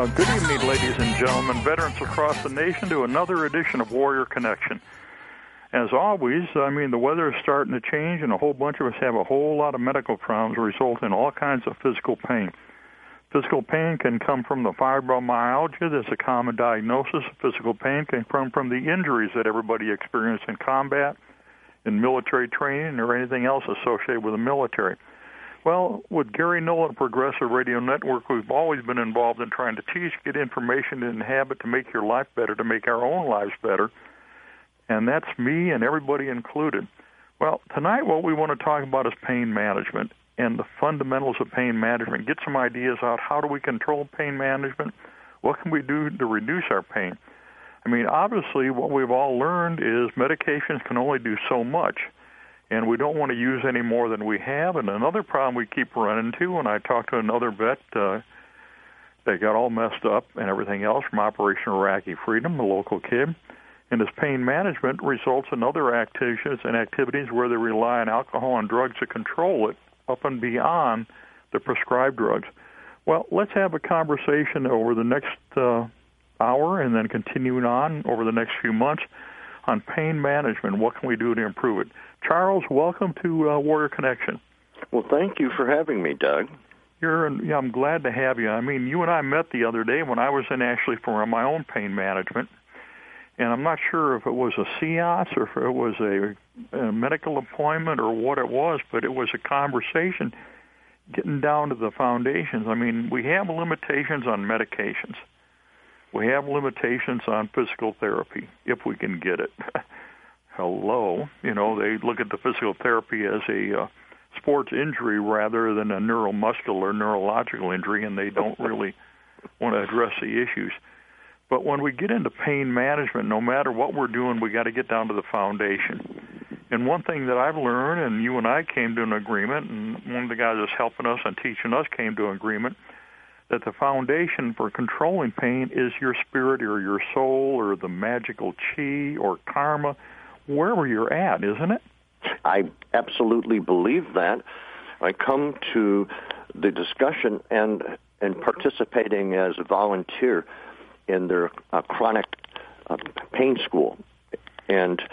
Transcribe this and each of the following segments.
Good evening, ladies and gentlemen, veterans across the nation, to another edition of Warrior Connection. As always, the weather is starting to change, and a whole bunch of us have a whole lot of medical problems resulting in all kinds of physical pain. Physical pain can come from the fibromyalgia. That's a common diagnosis. Physical pain can come from the injuries that everybody experienced in combat, in military training, or anything else associated with the military. Well, with Gary Nolan Progressive Radio Network, we've always been involved in trying to teach, get information, and habit to make your life better, to make our own lives better. And that's me and everybody included. Well, tonight what we want to talk about is pain management and the fundamentals of pain management. Get some ideas out. How do we control pain management? What can we do to reduce our pain? Obviously, what we've all learned is medications can only do so much, and we don't want to use any more than we have. And another problem we keep running into, when I talked to another vet that got all messed up and everything else from Operation Iraqi Freedom, a local kid, and his pain management results in other activities where they rely on alcohol and drugs to control it up and beyond the prescribed drugs. Well, let's have a conversation over the next hour and then continuing on over the next few months on pain management. What can we do to improve it? Charles, welcome to Warrior Connection. Well, thank you for having me, Doug. I'm glad to have you. You and I met the other day when I was in actually for my own pain management, and I'm not sure if it was a seance or if it was a medical appointment or what it was, but it was a conversation getting down to the foundations. We have limitations on medications. We have limitations on physical therapy, if we can get it. Hello. They look at the physical therapy as a sports injury rather than a neuromuscular, neurological injury, and they don't really want to address the issues. But when we get into pain management, no matter what we're doing, we got to get down to the foundation. And one thing that I've learned, and you and I came to an agreement, and one of the guys that's helping us and teaching us came to an agreement, that the foundation for controlling pain is your spirit or your soul or the magical chi or karma, wherever you're at, isn't it? I absolutely believe that. I come to the discussion and participating as a volunteer in their chronic pain school. And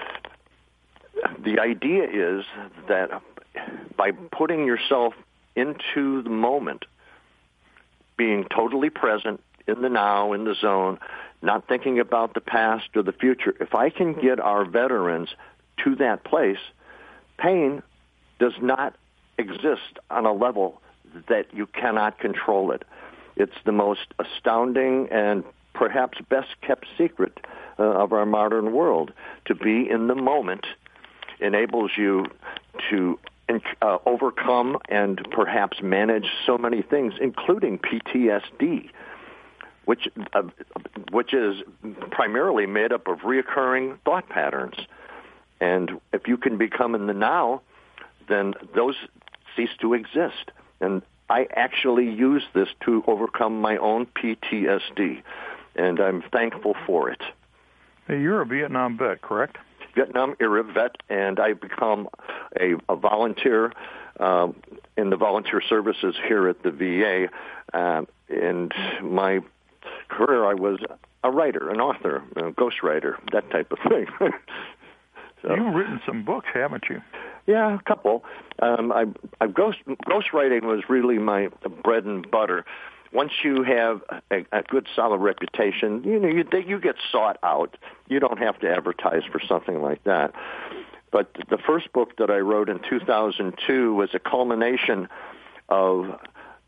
the idea is that by putting yourself into the moment, being totally present in the now, in the zone, not thinking about the past or the future, if I can get our veterans to that place, pain does not exist on a level that you cannot control it. It's the most astounding and perhaps best-kept secret of our modern world. To be in the moment enables you to overcome and perhaps manage so many things, including PTSD, which is primarily made up of reoccurring thought patterns. And if you can become in the now, then those cease to exist. And I actually use this to overcome my own PTSD, and I'm thankful for it. Hey, you're a Vietnam vet, correct? Vietnam-era vet, and I become a volunteer in the volunteer services here at the VA. In my career, I was a writer, an author, a ghostwriter, that type of thing. So, you've written some books, haven't you? Yeah, a couple. Ghostwriting was really my bread and butter. Once you have a good, solid reputation, you get sought out. You don't have to advertise for something like that. But the first book that I wrote in 2002 was a culmination of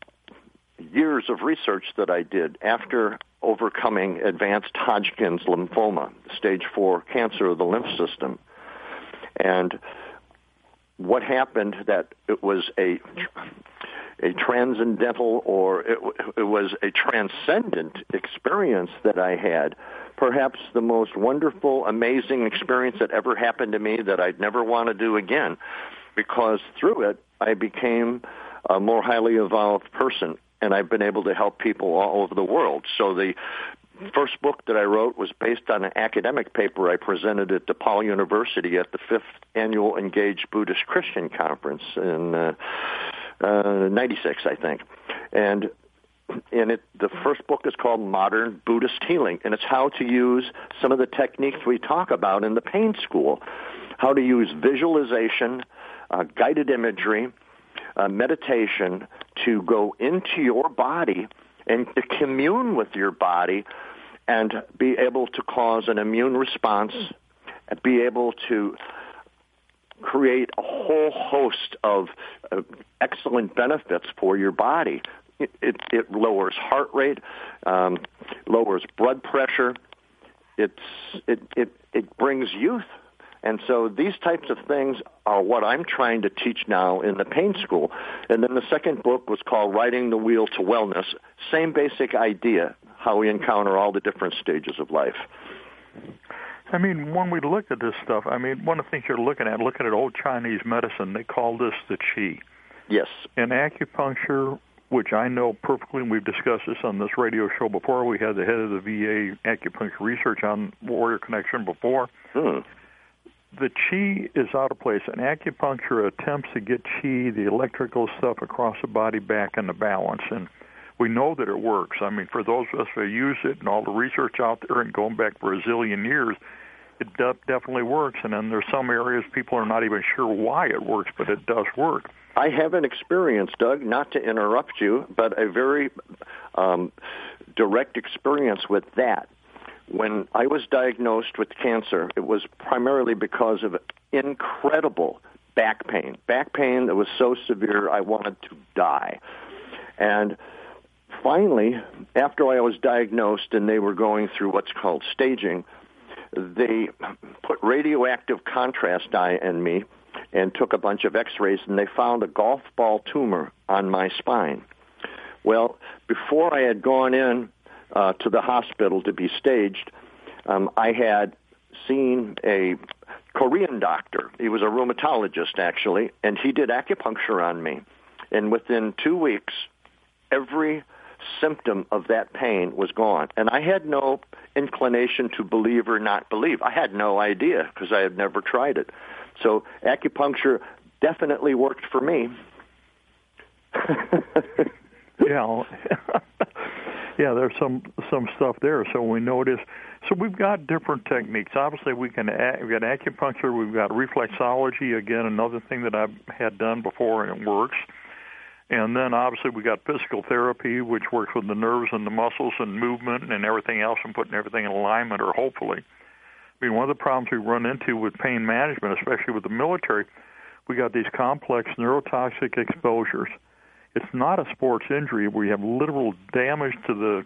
years of research that I did after overcoming advanced Hodgkin's lymphoma, stage 4 cancer of the lymph system. And what happened that it was a transcendental, or it was a transcendent experience that I had, perhaps the most wonderful, amazing experience that ever happened to me that I'd never want to do again, because through it I became a more highly evolved person, and I've been able to help people all over the world. So the first book that I wrote was based on an academic paper I presented at DePaul University at the 5th Annual Engaged Buddhist Christian Conference in 96, I think. And the first book is called Modern Buddhist Healing, and it's how to use some of the techniques we talk about in the pain school, how to use visualization, guided imagery, meditation to go into your body and to commune with your body and be able to cause an immune response, and be able to create a whole host of excellent benefits for your body. It lowers heart rate, lowers blood pressure. It brings youth. And so these types of things are what I'm trying to teach now in the pain school. And then the second book was called Riding the Wheel to Wellness. Same basic idea, how we encounter all the different stages of life. I mean, when we look at this stuff, I mean, one of the things you're looking at old Chinese medicine, they call this the qi. Yes. And acupuncture, which I know perfectly, and we've discussed this on this radio show before. We had the head of the VA acupuncture research on Warrior Connection before. The qi is out of place, and acupuncture attempts to get qi, the electrical stuff, across the body back into balance. And we know that it works. I mean, for those of us who use it and all the research out there and going back for a zillion years, it definitely works. And then there's some areas people are not even sure why it works, but it does work. I have an experience, Doug, not to interrupt you, but a very direct experience with that. When I was diagnosed with cancer, it was primarily because of incredible back pain that was so severe I wanted to die. And finally, after I was diagnosed and they were going through what's called staging, they put radioactive contrast dye in me and took a bunch of x-rays, and they found a golf ball tumor on my spine. Well, before I had gone in to the hospital to be staged, I had seen a Korean doctor. He was a rheumatologist, actually, and he did acupuncture on me. And within 2 weeks, every symptom of that pain was gone. And I had no inclination to believe or not believe. I had no idea because I had never tried it. So acupuncture definitely worked for me. Yeah. Yeah, there's some stuff there. So we notice. So we've got different techniques. Obviously, we've got acupuncture. We've got reflexology. Again, another thing that I've had done before, and it works. And then, obviously, we got physical therapy, which works with the nerves and the muscles and movement and everything else and putting everything in alignment, or hopefully. I mean, one of the problems we run into with pain management, especially with the military, we got these complex neurotoxic exposures. It's not a sports injury where you have literal damage to the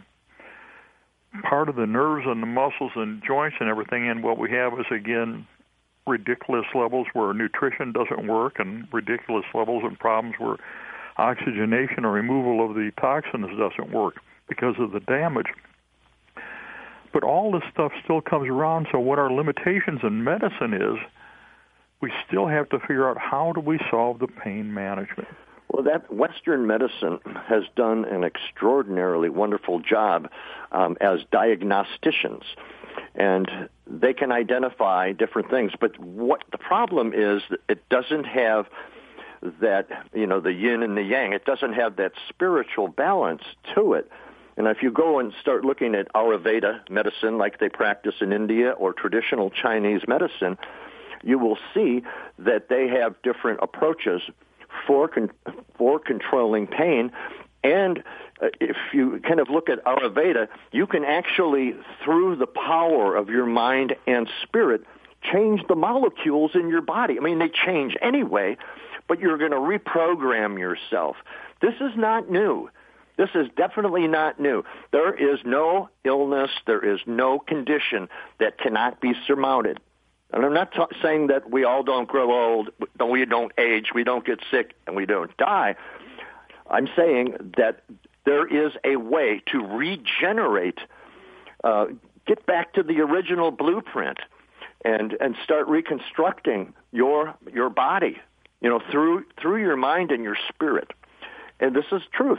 part of the nerves and the muscles and joints and everything. And what we have is, again, ridiculous levels where nutrition doesn't work, and ridiculous levels and problems where oxygenation or removal of the toxins doesn't work because of the damage. But all this stuff still comes around, so what our limitations in medicine is, we still have to figure out how do we solve the pain management. Well, that Western medicine has done an extraordinarily wonderful job as diagnosticians, and they can identify different things. But what the problem is, that it doesn't have that, the yin and the yang. It doesn't have that spiritual balance to it. And if you go and start looking at Ayurveda medicine like they practice in India or traditional Chinese medicine, you will see that they have different approaches for controlling pain. And if you kind of look at Ayurveda, you can actually, through the power of your mind and spirit, change the molecules in your body. I mean, they change anyway, but you're going to reprogram yourself. This is not new. This is definitely not new. There is no illness, there is no condition that cannot be surmounted. And I'm not saying that we all don't grow old, we don't age, we don't get sick, and we don't die. I'm saying that there is a way to regenerate, get back to the original blueprint, and start reconstructing your body, through your mind and your spirit. And this is truth.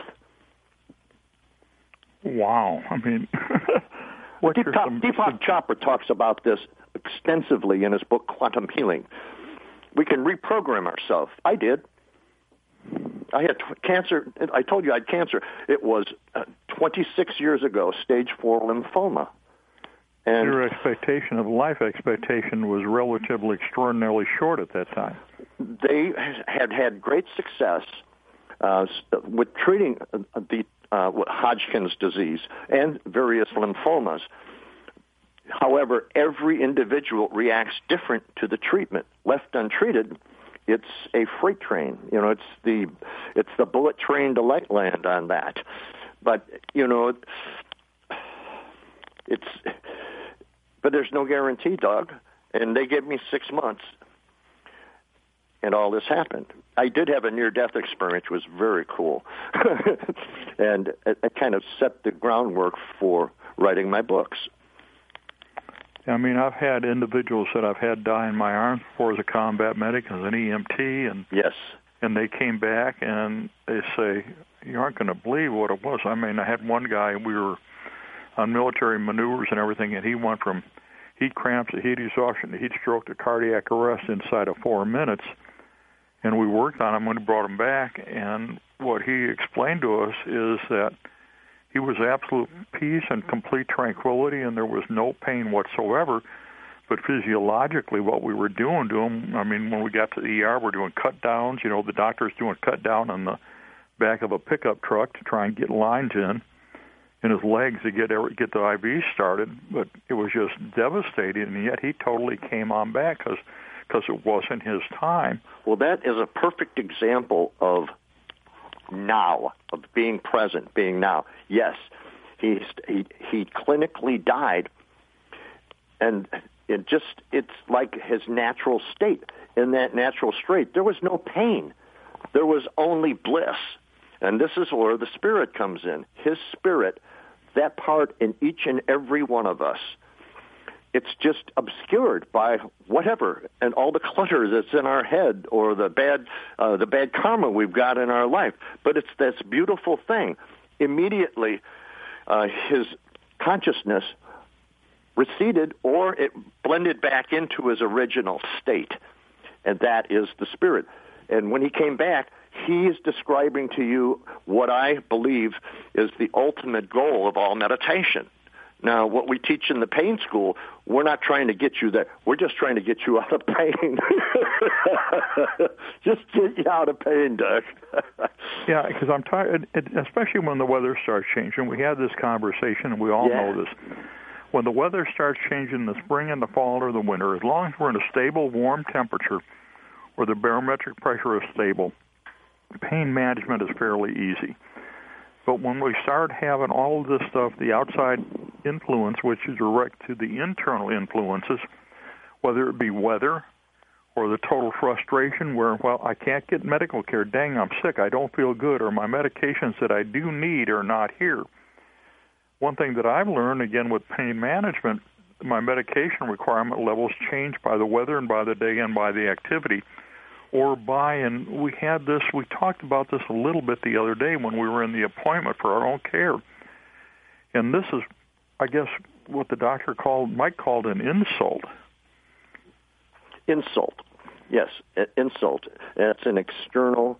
Wow. I mean, Deepak Chopra talks about this extensively in his book, Quantum Healing. We can reprogram ourselves. I did. I had cancer. I told you I had cancer. It was 26 years ago, stage 4 lymphoma. And your life expectation was relatively extraordinarily short at that time. They had great success with treating the Hodgkin's disease and various lymphomas. However, every individual reacts different to the treatment. Left untreated, it's a freight train. It's the bullet train to land on that. But but there's no guarantee, Doug. And they gave me 6 months, and all this happened. I did have a near-death experience, which was very cool, and it kind of set the groundwork for writing my books. I mean, I've had individuals that I've had die in my arms before as a combat medic, as an EMT, and yes, and they came back and they say, you aren't going to believe what it was. I mean, I had one guy, we were on military maneuvers and everything, and he went from heat cramps to heat exhaustion to heat stroke to cardiac arrest inside of 4 minutes. And we worked on him when we brought him back, and what he explained to us is that he was absolute peace and complete tranquility, and there was no pain whatsoever. But physiologically, what we were doing to him, I mean, when we got to the ER, we're doing cut downs. The doctor's doing cut down on the back of a pickup truck to try and get lines in his legs to get the IV started. But it was just devastating, and yet he totally came on back because it wasn't his time. Well, that is a perfect example of now, of being present, being now. Yes, he clinically died, and it's like his natural state. In that natural state, there was no pain. There was only bliss. And this is where the Spirit comes in. His Spirit, that part in each and every one of us, it's just obscured by whatever and all the clutter that's in our head or the bad karma we've got in our life. But it's this beautiful thing. Immediately, his consciousness receded, or it blended back into his original state, and that is the Spirit. And when he came back, he is describing to you what I believe is the ultimate goal of all meditation. Now, what we teach in the pain school, we're not trying to get you there. We're just trying to get you out of pain. Just get you out of pain, Doug. Yeah, because I'm tired, especially when the weather starts changing. We had this conversation, and we all know this. When the weather starts changing in the spring and the fall or the winter, as long as we're in a stable, warm temperature where the barometric pressure is stable, pain management is fairly easy. But when we start having all of this stuff, the outside influence, which is direct to the internal influences, whether it be weather or the total frustration where, well, I can't get medical care, dang, I'm sick, I don't feel good, or my medications that I do need are not here. One thing that I've learned, again, with pain management, my medication requirement levels change by the weather and by the day and by the activity. And we talked about this a little bit the other day when we were in the appointment for our own care. And this is, I guess, what the doctor might call an insult. Insult. Yes, insult. It's an external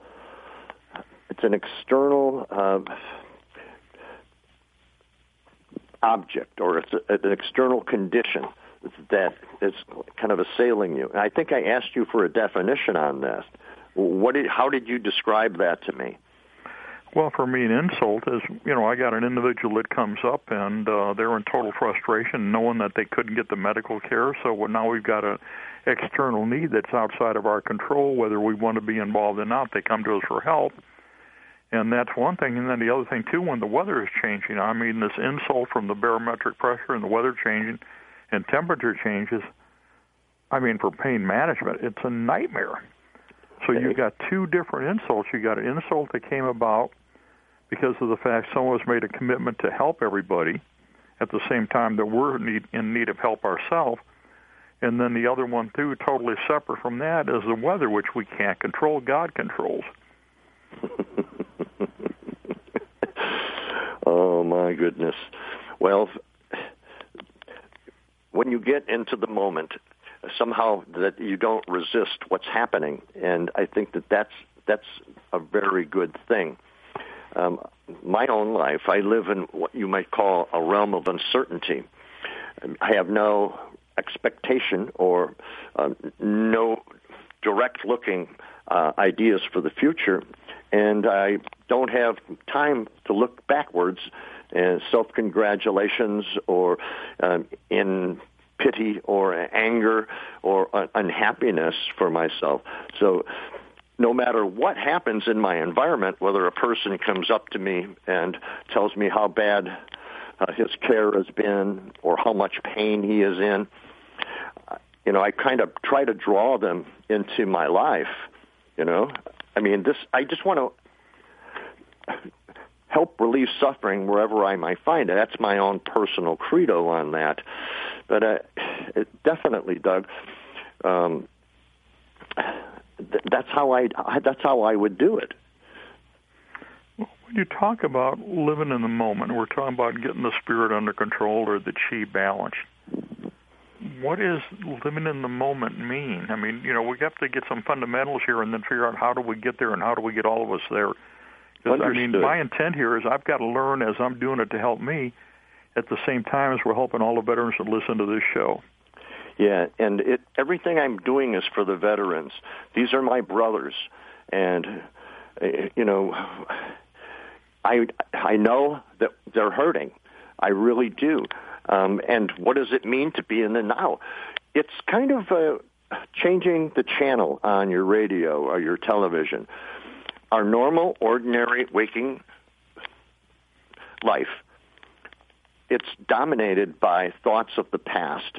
object, or it's an external condition that is kind of assailing you. And I think I asked you for a definition on this. How did you describe that to me? Well, for me, an insult is, I got an individual that comes up and they're in total frustration knowing that they couldn't get the medical care. So now we've got an external need that's outside of our control, whether we want to be involved or not. They come to us for help. And that's one thing. And then the other thing, too, when the weather is changing, I mean, this insult from the barometric pressure and the weather changing and temperature changes, I mean, for pain management, it's a nightmare. So you've got two different insults. You got an insult that came about because of the fact someone has made a commitment to help everybody at the same time that we're in need of help ourselves. And then the other one, too, totally separate from that, is the weather, which we can't control. God controls. Oh, my goodness. Well, when you get into the moment, somehow that you don't resist what's happening, and I think that's that's a very good thing. My own life, I live in what you might call a realm of uncertainty. I have no expectation or no direct-looking ideas for the future, and I don't have time to look backwards and self-congratulations or in pity or anger or unhappiness for myself. So no matter what happens in my environment, whether a person comes up to me and tells me how bad his care has been or how much pain he is in, I kind of try to draw them into my life, I mean, I just want to help relieve suffering wherever I might find it. That's my own personal credo on that. But definitely, Doug, that's how I would do it. When you talk about living in the moment, we're talking about getting the spirit under control or the chi balanced. What does living in the moment mean? I mean, we have to get some fundamentals here and then figure out how do we get there and how do we get all of us there. Because, I mean, my intent here is I've got to learn as I'm doing it to help me at the same time as we're helping all the veterans that listen to this show. Yeah, and everything I'm doing is for the veterans. These are my brothers, and, I know that they're hurting. I really do. And what does it mean to be in the now? It's kind of changing the channel on your radio or your television. Our normal, ordinary, waking life, it's dominated by thoughts of the past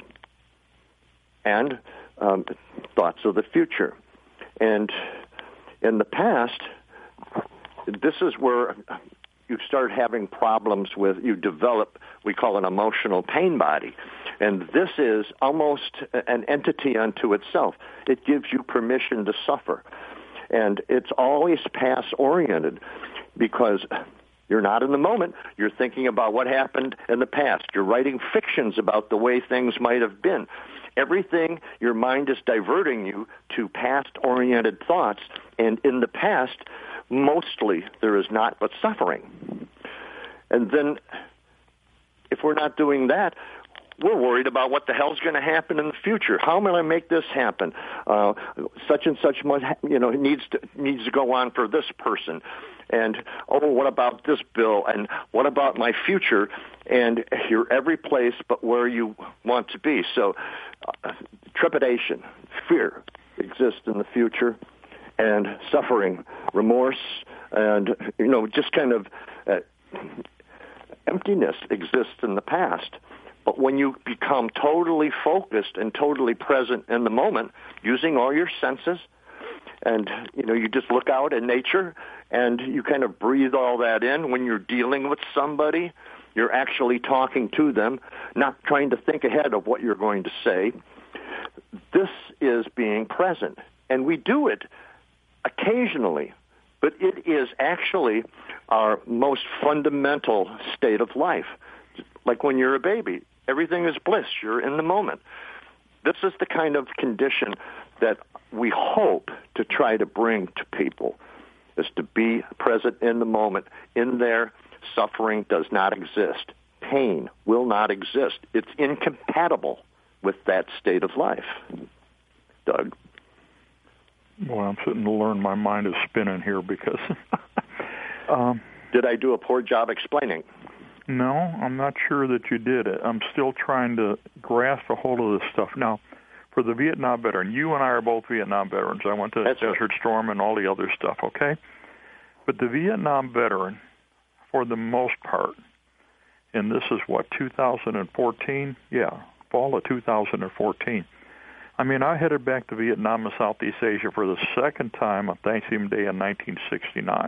and thoughts of the future. And in the past, this is where you start having problems with, you develop, we call an emotional pain body. And this is almost an entity unto itself. It gives you permission to suffer. And it's always past-oriented because you're not in the moment. You're thinking about what happened in the past. You're writing fictions about the way things might have been. Everything, your mind is diverting you to past-oriented thoughts. And in the past, mostly there is not but suffering. And then if we're not doing that, we're worried about what the hell's going to happen in the future. How am I going to make this happen? Such and such needs to go on for this person. And, what about this bill? And what about my future? And you're every place but where you want to be. So trepidation, fear exists in the future, and suffering, remorse, and, just kind of emptiness exists in the past. But when you become totally focused and totally present in the moment, using all your senses, and, you just look out in nature and you kind of breathe all that in. When you're dealing with somebody, you're actually talking to them, not trying to think ahead of what you're going to say. This is being present. And we do it occasionally, but it is actually our most fundamental state of life. Like when you're a baby, everything is bliss. You're in the moment. This is the kind of condition that we hope to try to bring to people, is to be present in the moment. In there, suffering does not exist. Pain will not exist. It's incompatible with that state of life. Doug? Well, I'm sitting to learn. My mind is spinning here because... Did I do a poor job explaining? No, I'm not sure that you did it. I'm still trying to grasp a hold of this stuff. Now, for the Vietnam veteran, you and I are both Vietnam veterans. I went to Desert Storm and all the other stuff, okay? But the Vietnam veteran, for the most part, and this is 2014? Yeah, fall of 2014. I mean, I headed back to Vietnam and Southeast Asia for the second time on Thanksgiving Day in 1969.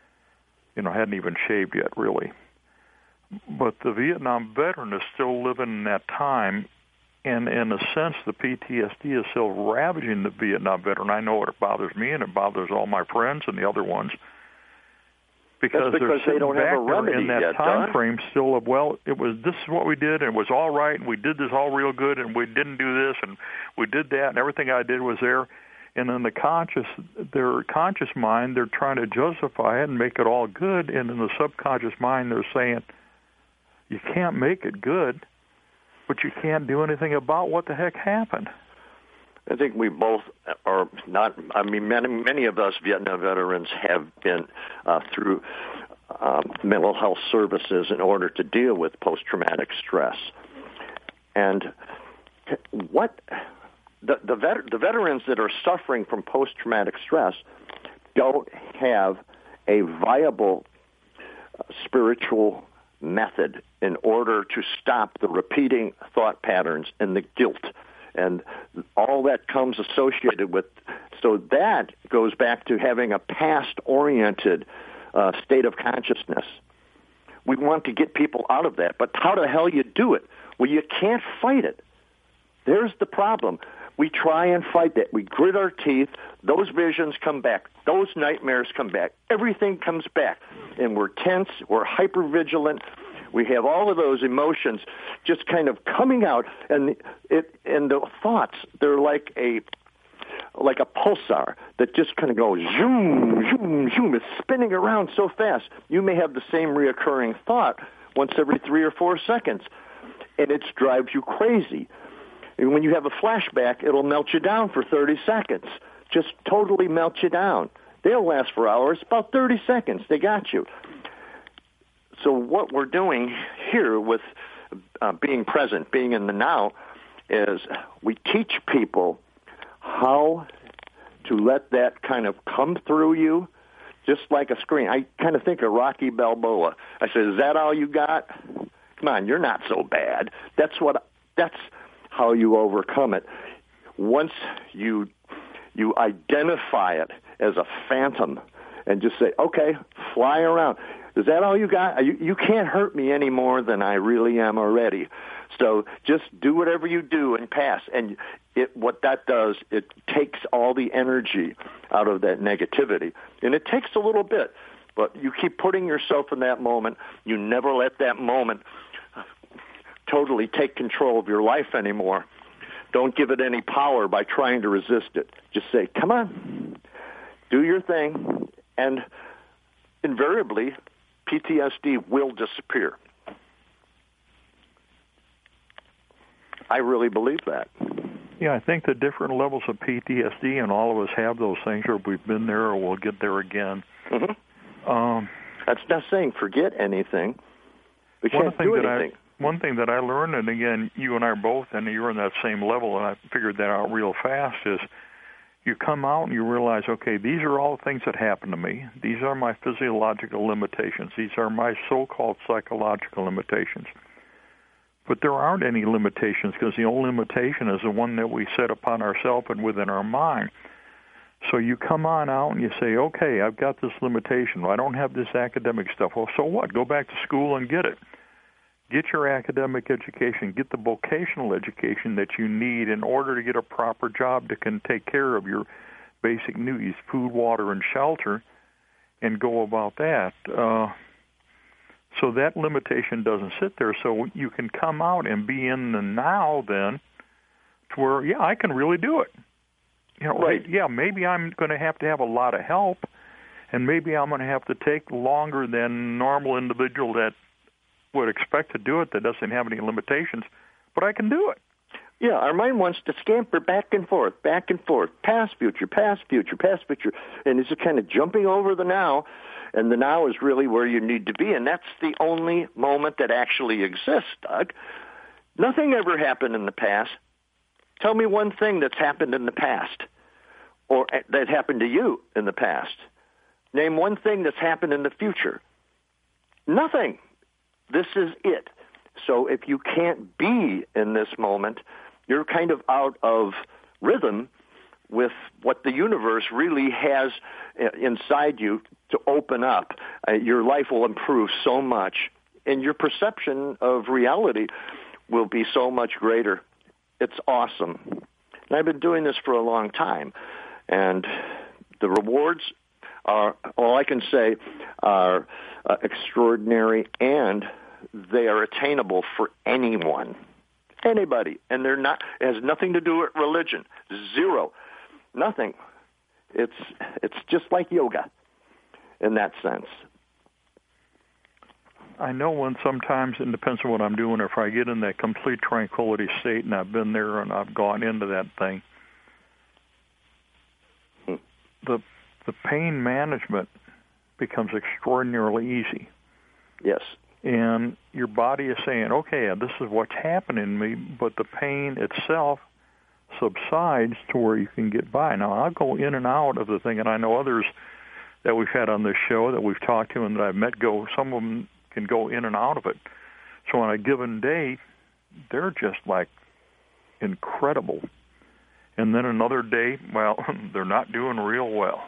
I hadn't even shaved yet, really. But the Vietnam veteran is still living in that time, and in a sense, the PTSD is still ravaging the Vietnam veteran. I know it bothers me, and it bothers all my friends and the other ones. Because they don't have a remedy in that yet, time frame still of, this is what we did, and it was all right, and we did this all real good, and we didn't do this, and we did that, and everything I did was there. And in their conscious mind, they're trying to justify it and make it all good. And in the subconscious mind, they're saying, you can't make it good, but you can't do anything about what the heck happened. I think we both are not, I mean, many of us Vietnam veterans have been through mental health services in order to deal with post-traumatic stress. And what the veterans that are suffering from post-traumatic stress don't have a viable spiritual method in order to stop the repeating thought patterns and the guilt and all that comes associated with. So that goes back to having a past-oriented state of consciousness. We want to get people out of that, but how the hell you do it? Well, you can't fight it. There's the problem. We try and fight that. We grit our teeth. Those visions come back. Those nightmares come back. Everything comes back. And we're tense. We're hypervigilant. We have all of those emotions just kind of coming out. And the thoughts, they're like a pulsar that just kind of goes zoom, zoom, zoom. It's spinning around so fast. You may have the same reoccurring thought once every 3 or 4 seconds, and it drives you crazy. And when you have a flashback, it'll melt you down for 30 seconds. Just totally melt you down. They'll last for hours, about 30 seconds. They got you. So what we're doing here with being present, being in the now, is we teach people how to let that kind of come through you, just like a screen. I kind of think of Rocky Balboa. I said, is that all you got? Come on, you're not so bad. That's how you overcome it. Once you identify it as a phantom and just say, okay, fly around. Is that all you got? You can't hurt me any more than I really am already. So just do whatever you do and pass. And what that does, it takes all the energy out of that negativity. And it takes a little bit, but you keep putting yourself in that moment. You never let that moment totally take control of your life anymore. Don't give it any power by trying to resist it. Just say, come on, do your thing, and invariably, PTSD will disappear. I really believe that. Yeah, I think the different levels of PTSD, and all of us have those things, or we've been there or we'll get there again. Mm-hmm. That's not saying forget anything. We can't do anything. One thing that I learned, and again, you and I are both, and you're on that same level, and I figured that out real fast, is you come out and you realize, okay, these are all things that happen to me. These are my physiological limitations. These are my so-called psychological limitations. But there aren't any limitations, because the only limitation is the one that we set upon ourselves and within our mind. So you come on out and you say, okay, I've got this limitation. I don't have this academic stuff. Well, so what? Go back to school and get it. Get your academic education. Get the vocational education that you need in order to get a proper job that can take care of your basic needs, food, water, and shelter, and go about that. So that limitation doesn't sit there. So you can come out and be in the now then to where, yeah, I can really do it. You know, right. Yeah, maybe I'm going to have a lot of help, and maybe I'm going to have to take longer than normal individual that would expect to do it that doesn't have any limitations, but I can do it. Yeah, our mind wants to scamper back and forth, past, future, past, future, past, future, and it's just kind of jumping over the now, and the now is really where you need to be, and that's the only moment that actually exists, Doug. Nothing ever happened in the past. Tell me one thing that's happened in the past, or that happened to you in the past. Name one thing that's happened in the future. Nothing. This is it. So if you can't be in this moment, you're kind of out of rhythm with what the universe really has inside you to open up. Your life will improve so much, and your perception of reality will be so much greater. It's awesome. And I've been doing this for a long time, and the rewards are, all I can say, are extraordinary, and they are attainable for anyone, anybody. And they're not. It has nothing to do with religion. Zero. Nothing. It's just like yoga in that sense. I know when sometimes it depends on what I'm doing. If I get in that complete tranquility state, and I've been there and I've gone into that thing, the pain management becomes extraordinarily easy. Yes. And your body is saying, okay, this is what's happening to me, but the pain itself subsides to where you can get by. Now, I'll go in and out of the thing, and I know others that we've had on this show that we've talked to and that I've met some of them can go in and out of it. So on a given day, they're just like incredible. And then another day, well, they're not doing real well.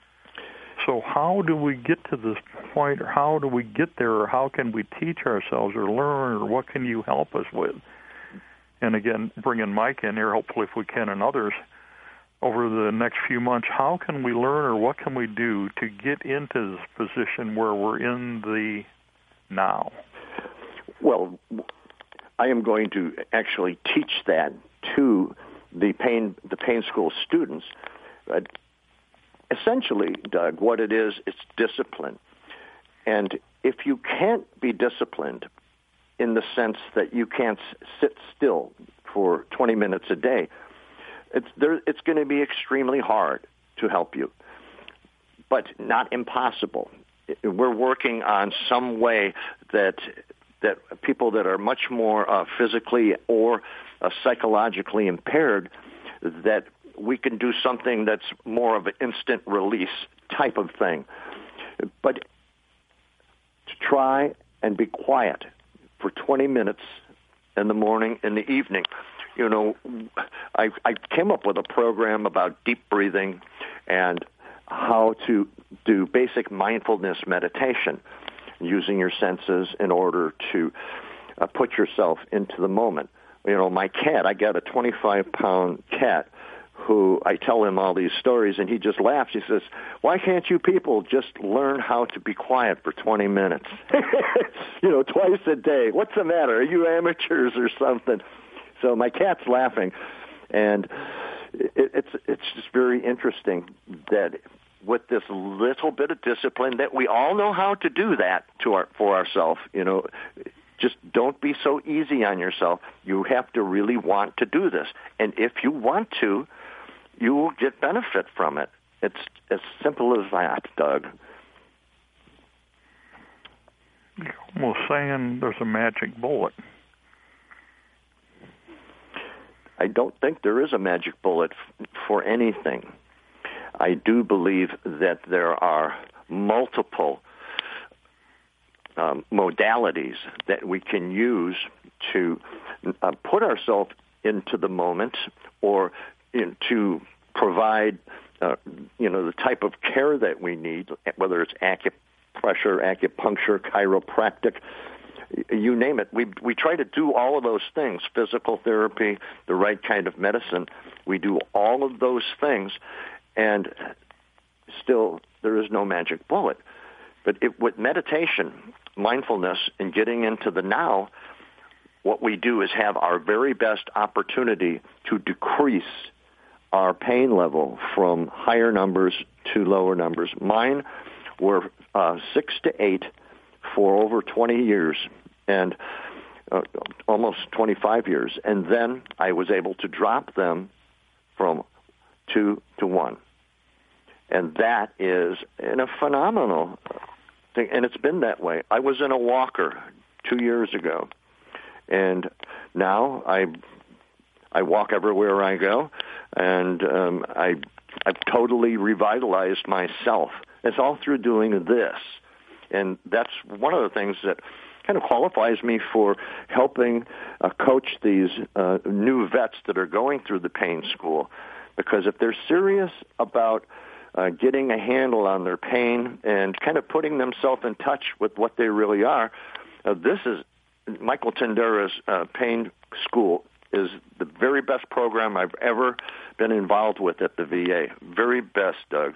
So how do we get to this point, or how do we get there, or how can we teach ourselves or learn, or what can you help us with? And again, bringing Mike in here, hopefully if we can, and others, over the next few months, how can we learn, or what can we do to get into this position where we're in the now? Well, I am going to actually teach that to the pain school students. Essentially, Doug, what it is, it's discipline. And if you can't be disciplined in the sense that you can't sit still for 20 minutes a day, it's going to be extremely hard to help you, but not impossible. We're working on some way that people that are much more physically or psychologically impaired, that we can do something that's more of an instant release type of thing. But to try and be quiet for 20 minutes in the morning, in the evening. You know, I came up with a program about deep breathing and how to do basic mindfulness meditation, using your senses in order to put yourself into the moment. You know, my cat, I got a 25-pound cat who I tell him all these stories, and he just laughs. He says, why can't you people just learn how to be quiet for 20 minutes? Twice a day. What's the matter? Are you amateurs or something? So my cat's laughing, and it's just very interesting that with this little bit of discipline, that we all know how to do that for ourselves. Just don't be so easy on yourself. You have to really want to do this, and if you want to, you will get benefit from it. It's as simple as that, Doug. You're almost saying there's a magic bullet. I don't think there is a magic bullet for anything. I do believe that there are multiple modalities that we can use to put ourselves into the moment, or to provide the type of care that we need, whether it's acupressure, acupuncture, chiropractic, you name it. We try to do all of those things, physical therapy, the right kind of medicine. We do all of those things, and still there is no magic bullet. But with meditation, mindfulness, and getting into the now, what we do is have our very best opportunity to decrease our pain level from higher numbers to lower numbers. Mine were 6 to 8 for over 20 years, and almost 25 years. And then I was able to drop them from 2 to 1. And that is a phenomenal thing, and it's been that way. I was in a walker 2 years ago, and now I walk everywhere I go, and I've totally revitalized myself. It's all through doing this. And that's one of the things that kind of qualifies me for helping coach these new vets that are going through the pain school. Because if they're serious about getting a handle on their pain and kind of putting themselves in touch with what they really are, this is Michael Tindera's pain school is the very best program I've ever been involved with at the VA. Very best, Doug.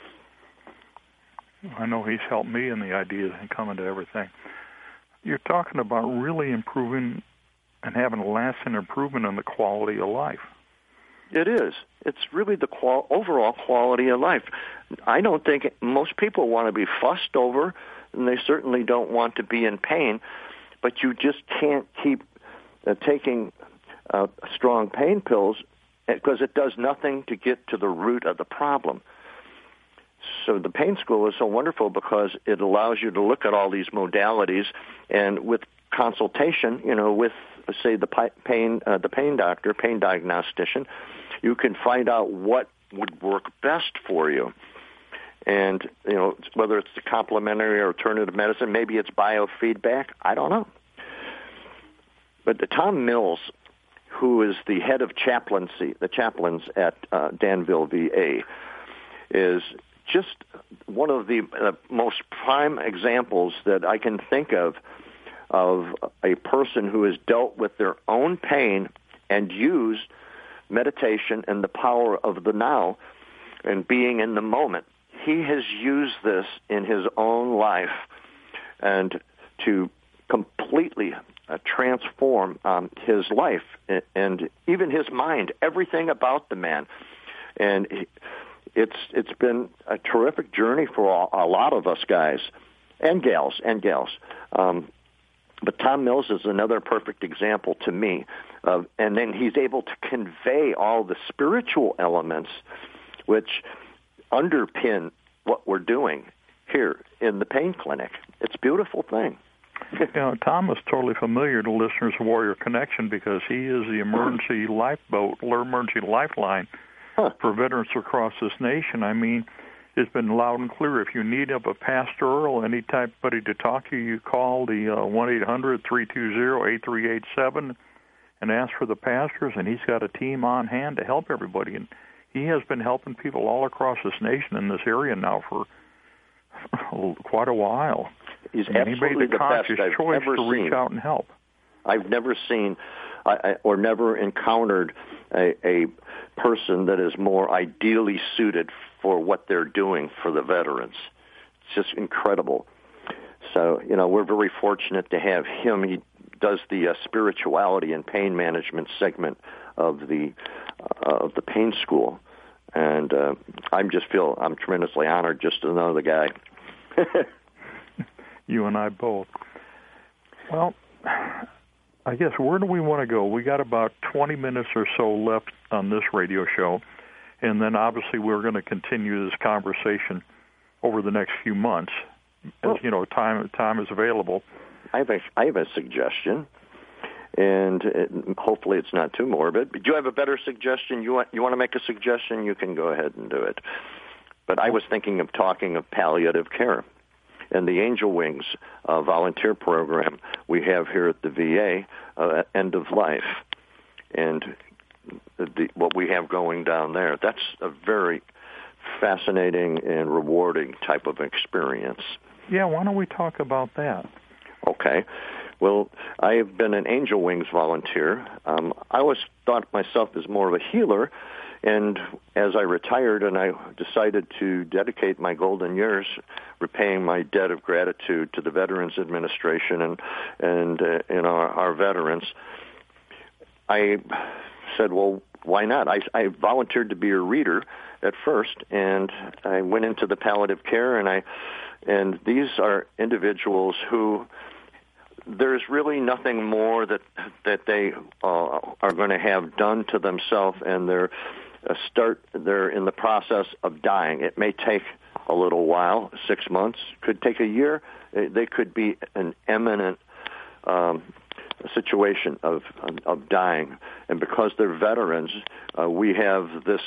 I know he's helped me in the ideas and coming to everything. You're talking about really improving and having a lasting improvement in the quality of life. It is. It's really the overall quality of life. I don't think most people want to be fussed over, and they certainly don't want to be in pain, but you just can't keep taking strong pain pills because it does nothing to get to the root of the problem. So the pain school is so wonderful because it allows you to look at all these modalities, and with consultation, with, say, the pain doctor, pain diagnostician, you can find out what would work best for you. And, whether it's the complementary or alternative medicine, maybe it's biofeedback, I don't know. But Tom Mills, who is the head of the chaplains at Danville VA, is just one of the most prime examples that I can think of a person who has dealt with their own pain and used meditation and the power of the now and being in the moment. He has used this in his own life and to completely transform his life and even his mind, everything about the man. And it's been a terrific journey for a lot of us guys and gals. But Tom Mills is another perfect example to me. And then he's able to convey all the spiritual elements which underpin what we're doing here in the pain clinic. It's a beautiful thing. Tom is totally familiar to listeners of Warrior Connection because he is the emergency lifeboat, or emergency lifeline for veterans across this nation. I mean, it's been loud and clear. If you need a pastoral, anybody to talk to you call the 1-800-320-8387 and ask for the pastors, and he's got a team on hand to help everybody. And he has been helping people all across this nation in this area now for quite a while. He's absolutely the best I've ever to reach seen. Out and help. I've never seen or never encountered a person that is more ideally suited for what they're doing for the veterans. It's just incredible. So, we're very fortunate to have him. He does the spirituality and pain management segment of the pain school. And I'm tremendously honored just to know the guy. You and I both. Well, I guess where do we want to go? We got about 20 minutes or so left on this radio show, and then obviously we're going to continue this conversation over the next few months. As time is available. I have a suggestion, and hopefully it's not too morbid. But do you have a better suggestion? You want to make a suggestion? You can go ahead and do it. But I was thinking of talking of palliative care. And the Angel Wings volunteer program we have here at the VA, End of Life, and what we have going down there. That's a very fascinating and rewarding type of experience. Yeah, why don't we talk about that? Okay. Well, I have been an Angel Wings volunteer. I always thought of myself as more of a healer, and as I retired and I decided to dedicate my golden years repaying my debt of gratitude to the Veterans Administration and our veterans, I said, well, why not? I volunteered to be a reader at first, and I went into the palliative care, and these are individuals who there's really nothing more that they are going to have done to themselves, and they're in the process of dying. It may take a little while, 6 months, could take a year. They could be an imminent situation of dying, and because they're veterans, we have this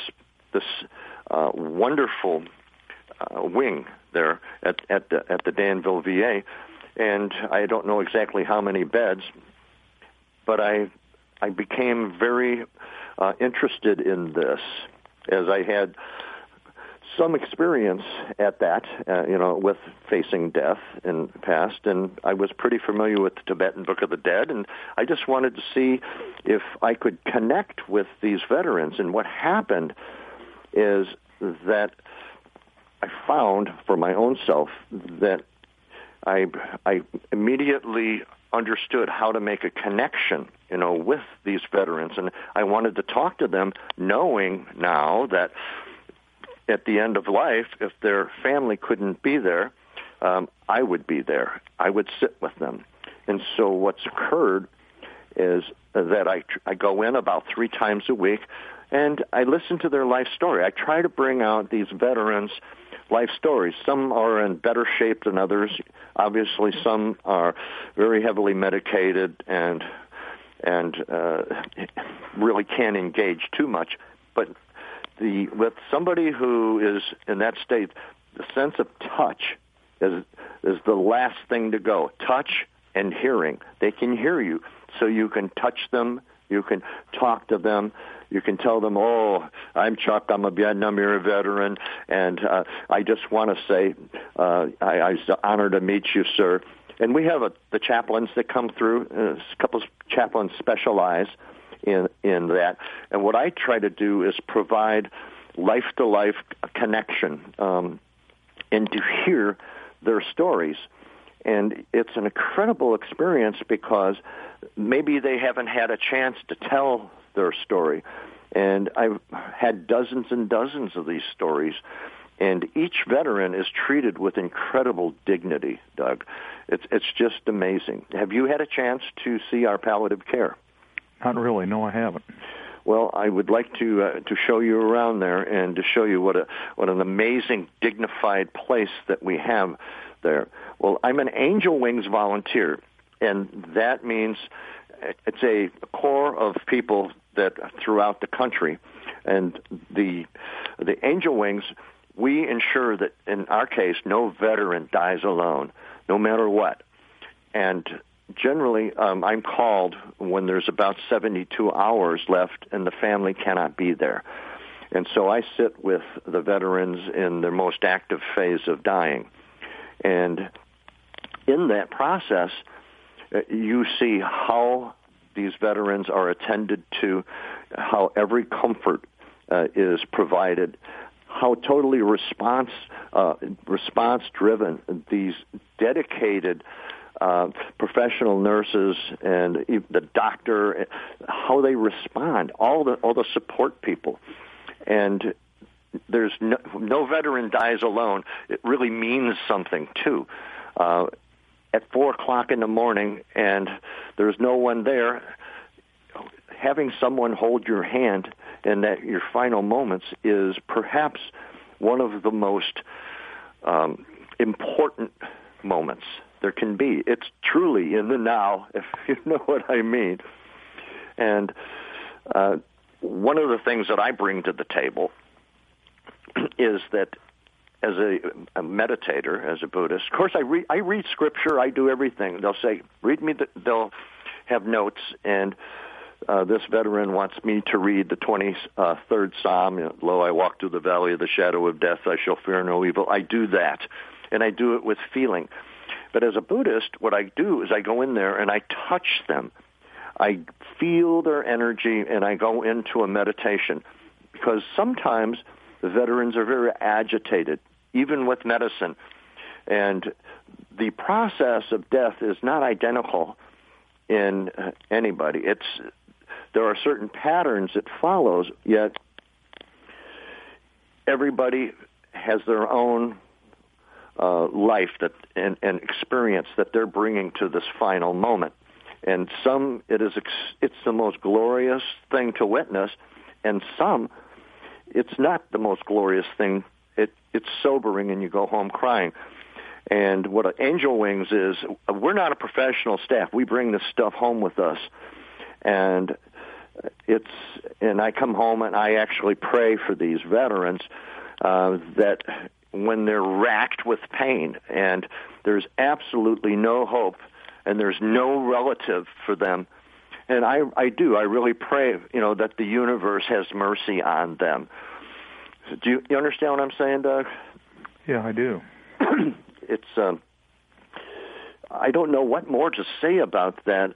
wonderful wing there at the Danville VA, and I don't know exactly how many beds, but I became very interested in this as I had some experience at that, with facing death in the past, and I was pretty familiar with the Tibetan Book of the Dead, and I just wanted to see if I could connect with these veterans. And what happened is that I found for my own self that I immediately understood how to make a connection, with these veterans. And I wanted to talk to them knowing now that at the end of life, if their family couldn't be there, I would be there. I would sit with them. And so what's occurred is that I go in about 3 times a week, and I listen to their life story. I try to bring out these veterans' life stories. Some are in better shape than others. Obviously, some are very heavily medicated and really can't engage too much. But with somebody who is in that state, the sense of touch is the last thing to go. Touch and hearing. They can hear you, so you can touch them, you can talk to them, you can tell them, "Oh, I'm Chuck, I'm a Vietnam era veteran, and I just want to say I was honored to meet you, sir." And we have the chaplains that come through. A couple of chaplains specialize in that. And what I try to do is provide life-to-life connection and to hear their stories. And it's an incredible experience because maybe they haven't had a chance to tell their story. And I've had dozens and dozens of these stories. And each veteran is treated with incredible dignity, Doug. It's just amazing. Have you had a chance to see our palliative care? Not really. No, I haven't. Well, I would like to show you around there and to show you what an amazing, dignified place that we have there. Well, I'm an Angel Wings volunteer, and that means it's a core of people that throughout the country. And the Angel Wings, we ensure that in our case, no veteran dies alone, no matter what. And generally, I'm called when there's about 72 hours left and the family cannot be there. And so I sit with the veterans in their most active phase of dying. And in that process, you see how these veterans are attended to, how every comfort is provided, how totally response-driven these dedicated professional nurses and the doctor, how they respond, all the support people. And there's no veteran dies alone. It really means something, too. At 4 o'clock in the morning and there's no one there, having someone hold your hand in your final moments is perhaps one of the most important moments there can be. It's truly in the now, if you know what I mean. And one of the things that I bring to the table is that as a meditator, as a Buddhist, of course I read scripture, I do everything. They'll say, read me, they'll have notes, and this veteran wants me to read the 23rd Psalm, "Lo, I walk through the valley of the shadow of death, I shall fear no evil." I do that, and I do it with feeling. But as a Buddhist, what I do is I go in there and I touch them. I feel their energy, and I go into a meditation. Because sometimes the veterans are very agitated, even with medicine. And the process of death is not identical in anybody. There are certain patterns it follows, yet everybody has their own life and experience that they're bringing to this final moment. And some, it's the most glorious thing to witness, and some, it's not the most glorious thing. It's sobering, and you go home crying. And what Angel Wings is, we're not a professional staff. We bring this stuff home with us, and I come home and I actually pray for these veterans that when they're racked with pain and there's absolutely no hope and there's no relative for them. And I really pray, that the universe has mercy on them. Do you understand what I'm saying, Doug? Yeah, I do. It's, I don't know what more to say about that,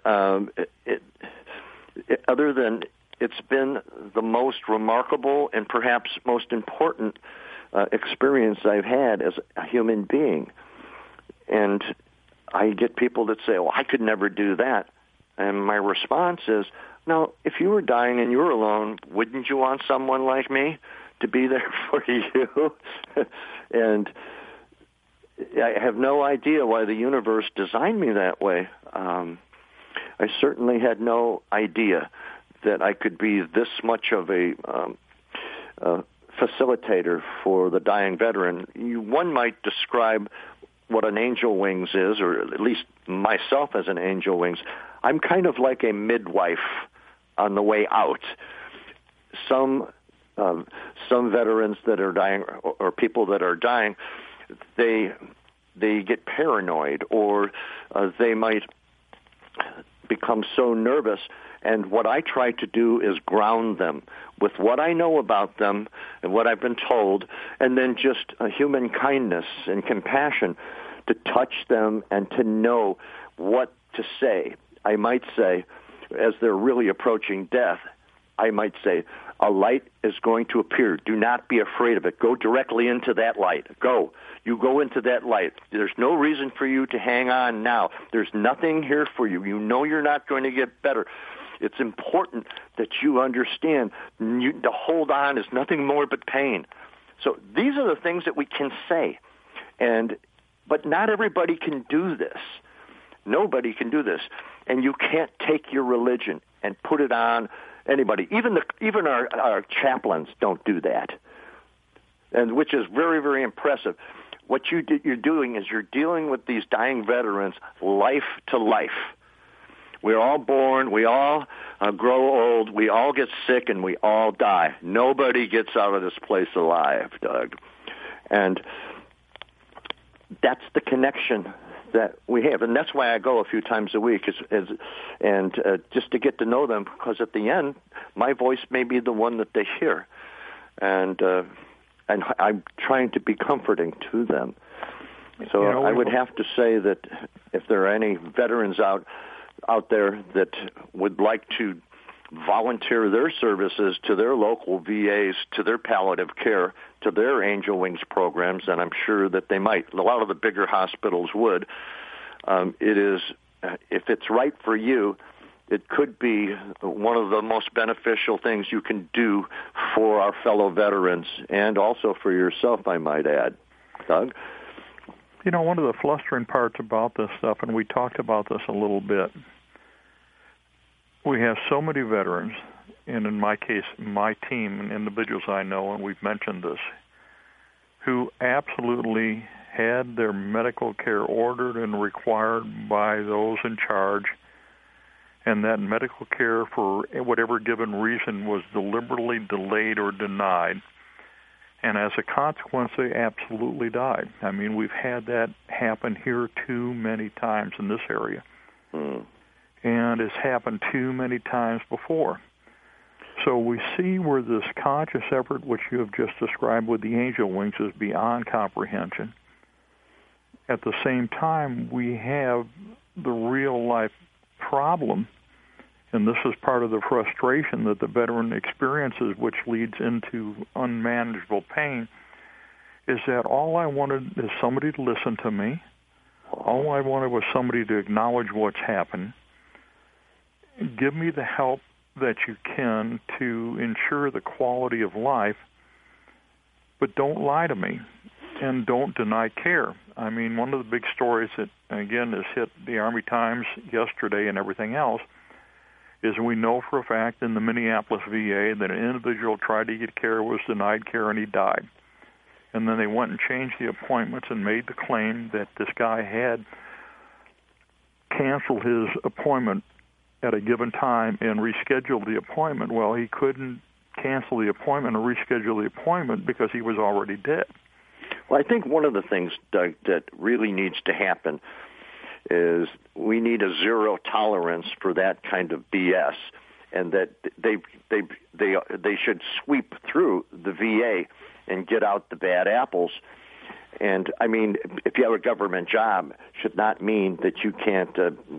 other than it's been the most remarkable and perhaps most important experience I've had as a human being. And I get people that say, "Well, I could never do that." And my response is, "No, if you were dying and you were alone, wouldn't you want someone like me to be there for you?" And I have no idea why the universe designed me that way. I certainly had no idea that I could be this much of a facilitator for the dying veteran. One might describe what an angel wings is, or at least myself as an angel wings. I'm kind of like a midwife on the way out. Some veterans that are dying, or people that are dying, they get paranoid, or they might become so nervous. And what I try to do is ground them with what I know about them and what I've been told, and then just a human kindness and compassion to touch them and to know what to say. I might say, as they're really approaching death, I might say, a light is going to appear. Do not be afraid of it. Go directly into that light. Go. You go into that light. There's no reason for you to hang on now. There's nothing here for you. You know you're not going to get better. It's important that you understand to hold on is nothing more but pain. So these are the things that we can say. But not everybody can do this. Nobody can do this. And you can't take your religion and put it on anybody. Even our chaplains don't do that, and which is very, very impressive. What you're doing is you're dealing with these dying veterans life to life. We're all born, we all grow old, we all get sick, and we all die. Nobody gets out of this place alive, Doug. And that's the connection that we have, and that's why I go a few times a week, just to get to know them, because at the end, my voice may be the one that they hear, and I'm trying to be comforting to them. So I would have to say that if there are any veterans out there that would like to volunteer their services to their local VAs, to their palliative care, to their Angel Wings programs, and I'm sure that they might. A lot of the bigger hospitals would. It is, if it's right for you, it could be one of the most beneficial things you can do for our fellow veterans, and also for yourself, I might add. Doug? You know, one of the flustering parts about this stuff, and we talked about this a little bit, we have so many veterans, and in my case, my team and individuals I know, and we've mentioned this, who absolutely had their medical care ordered and required by those in charge, and that medical care, for whatever given reason, was deliberately delayed or denied. And as a consequence, they absolutely died. I mean, we've had that happen here too many times in this area. And it's happened too many times before. So we see where this conscious effort, which you have just described with the Angel Wings, is beyond comprehension. At the same time, we have the real-life problem, and this is part of the frustration that the veteran experiences, which leads into unmanageable pain, is that all I wanted is somebody to listen to me. All I wanted was somebody to acknowledge what's happened. Give me the help that you can to ensure the quality of life, but don't lie to me and don't deny care. I mean, one of the big stories that, again, has hit the Army Times yesterday and everything else is we know for a fact in the Minneapolis VA that an individual tried to get care, was denied care, and he died. And then they went and changed the appointments and made the claim that this guy had canceled his appointment at a given time and rescheduled the appointment. Well, he couldn't cancel the appointment or reschedule the appointment because he was already dead. Well, I think one of the things, Doug, that really needs to happen is we need a zero tolerance for that kind of BS, and that they should sweep through the VA and get out the bad apples. And I mean, if you have a government job, should not mean that you can't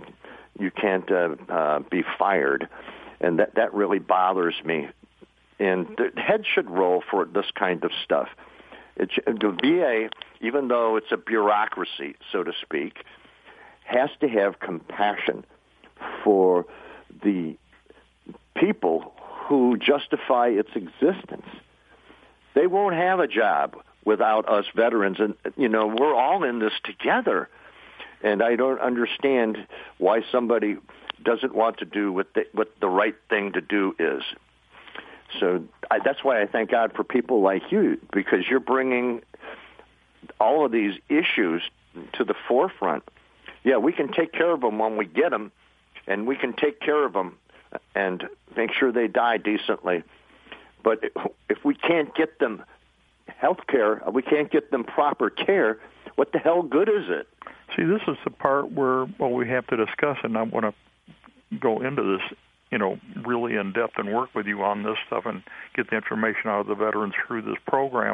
be fired, and that really bothers me. And the head should roll for this kind of stuff. The VA, even though it's a bureaucracy, so to speak, has to have compassion for the people who justify its existence. They won't have a job without us veterans, and we're all in this together. And I don't understand why somebody doesn't want to do what the right thing to do is. So that's why I thank God for people like you, because you're bringing all of these issues to the forefront. Yeah, we can take care of them when we get them, and we can take care of them and make sure they die decently. But if we can't get them health care, we can't get them proper care, what the hell good is it? See, this is the part where we have to discuss, and I want to go into this, really in depth and work with you on this stuff and get the information out of the veterans through this program,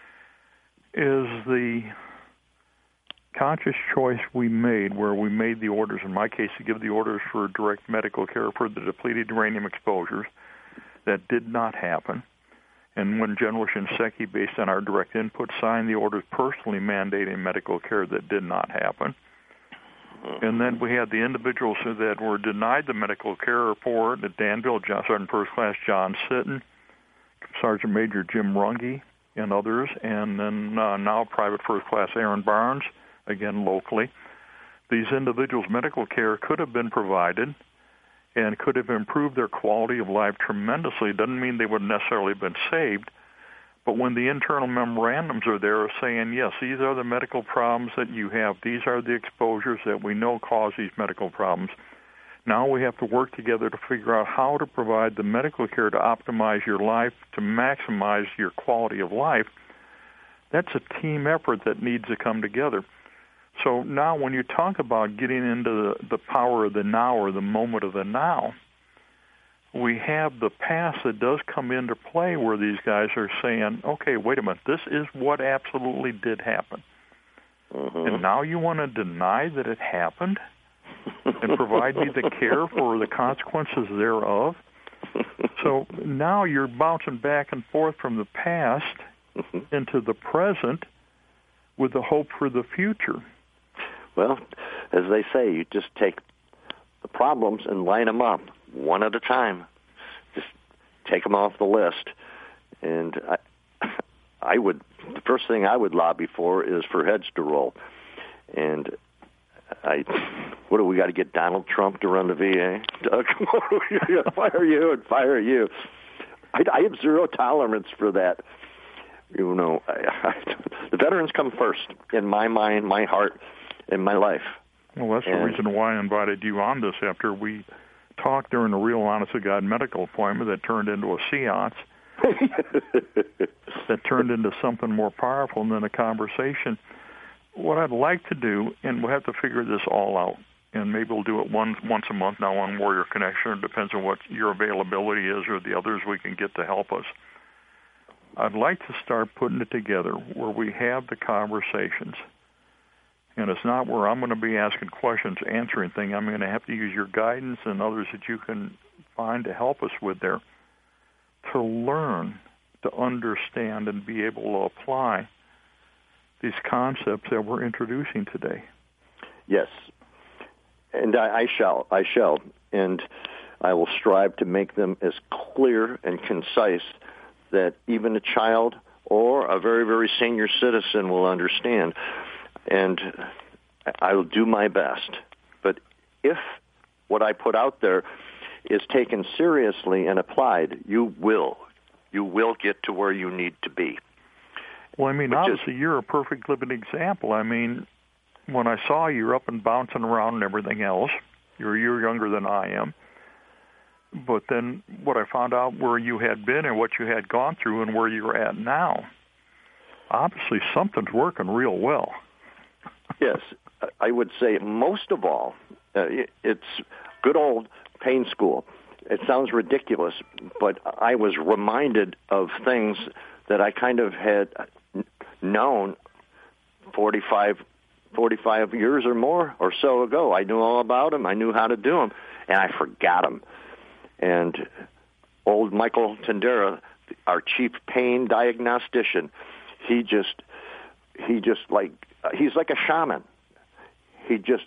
is the conscious choice we made, where we made the orders, in my case, to give the orders for direct medical care for the depleted uranium exposures. That did not happen. And when General Shinseki, based on our direct input, signed the orders personally mandating medical care, that did not happen. And then we had the individuals that were denied the medical care report at Danville, Sergeant First Class John Sitton, Sergeant Major Jim Runge, and others, and then now Private First Class Aaron Barnes, again locally. These individuals' medical care could have been provided and could have improved their quality of life tremendously. It doesn't mean they would necessarily have been saved, but when the internal memorandums are there saying, yes, these are the medical problems that you have, these are the exposures that we know cause these medical problems, now we have to work together to figure out how to provide the medical care to optimize your life, to maximize your quality of life. That's a team effort that needs to come together. So now when you talk about getting into the power of the now, or the moment of the now, we have the past that does come into play, where these guys are saying, okay, wait a minute, this is what absolutely did happen. And now you want to deny that it happened and provide me the care for the consequences thereof? So now you're bouncing back and forth from the past into the present with the hope for the future. Well, as they say, you just take the problems and line them up one at a time. Just take them off the list. And the first thing I would lobby for is for heads to roll. And what do we got to get Donald Trump to run the VA? Doug, fire you and fire you. I have zero tolerance for that. The veterans come first in my mind, my heart, in my life. Well, that's the reason why I invited you on this, after we talked during a real honest-to-God medical appointment that turned into a seance, that turned into something more powerful than a conversation. What I'd like to do, and we'll have to figure this all out, and maybe we'll do it once a month now on Warrior Connection. It depends on what your availability is or the others we can get to help us. I'd like to start putting it together where we have the conversations. And it's not where I'm going to be asking questions, answering things. I'm going to have to use your guidance and others that you can find to help us with there, to learn, to understand, and be able to apply these concepts that we're introducing today. Yes, and I shall, and I will strive to make them as clear and concise that even a child or a very, very senior citizen will understand. And I will do my best. But if what I put out there is taken seriously and applied, you will get to where you need to be. Well, I mean, obviously, you're a perfect living example. I mean, when I saw you up and bouncing around and everything else, you're a year younger than I am. But then what I found out where you had been and what you had gone through and where you're at now, obviously something's working real well. Yes, I would say most of all, it's good old pain school. It sounds ridiculous, but I was reminded of things that I kind of had known 45 years or more or so ago. I knew all about them. I knew how to do them, and I forgot them. And old Michael Tendera, our chief pain diagnostician, he's like a shaman. He just